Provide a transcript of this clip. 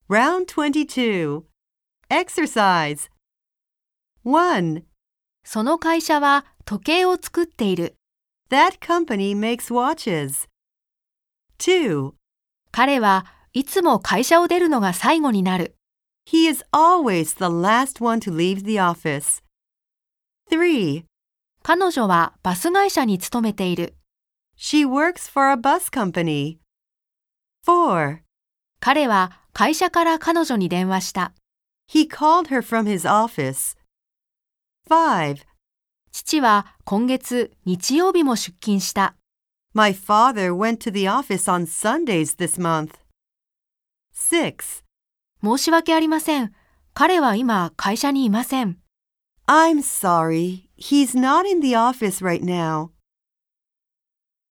Round 22. Exercise. 1. その会社は時計を作っている。 That company makes watches. 2. 彼はいつも会社を出るのが最後になる。 He is always the last one to leave the office. 3. 彼女はバス会社に勤めている。 She works for a bus company. 4. 彼は会社から彼女に電話した。 He called her from his office. 5. 父は今月日曜日も出勤した。 My father went to the office on Sundays this month. 6. 申し訳ありません。彼は今会社にいません。 I'm sorry. He's not in the office right now.